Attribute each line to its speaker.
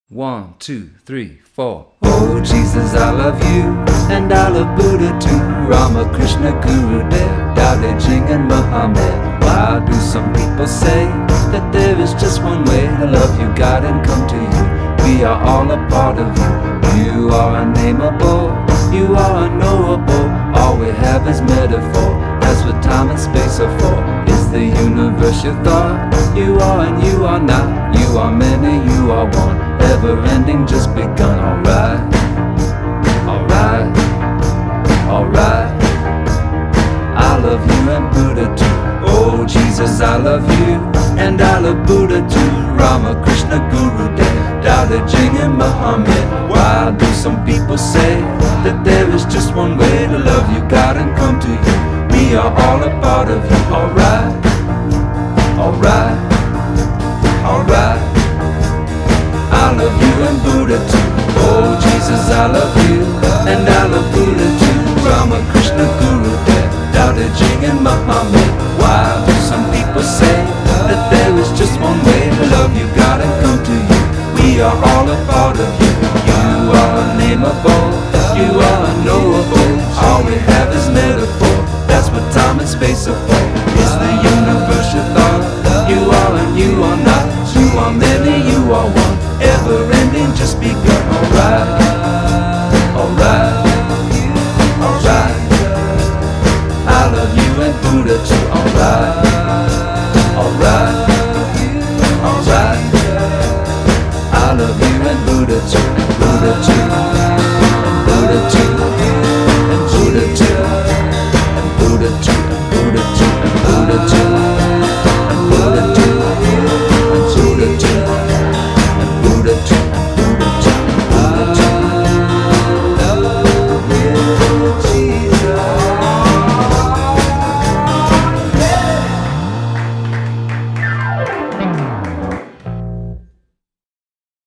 Speaker 1: 1, 2, 3, 4.
Speaker 2: Oh Jesus, I love you, and I love Buddha too. Rama, Krishna, Gurudev, Tao Te Ching and Muhammad. Why do some people say that there is just one way to love you, God, and come to you? We are all a part of you. You are unnameable, you are unknowable. All we have is metaphor. That's what time and space are for. Is the universe your thought? You are and you are not. You are many, you are one. Ever ending, just begun. Alright, alright, alright. I love you and Buddha too. Oh Jesus, I love you, and I love Buddha too. Rama, Krishna, Gurudev, Tao Te Ching and Muhammad. Why do some people say that there is just one way to love you, God, and come to you? We are all a part of you. Alright, alright, alright. I love you and Buddha too. Oh Jesus, I love you, and I love Buddha too. Rama, Krishna, Gurudev, Tao Te Ching and Muhammad. Why do some people say that there is just one way to love you, God, and come to you? We are all a part of you. You are unnameable, you are unknowable. All we have is metaphor. That's what time and space are for. Is the universe your thought? You are and you are not. You are many, you are one. Ever ending, just begun. Alright.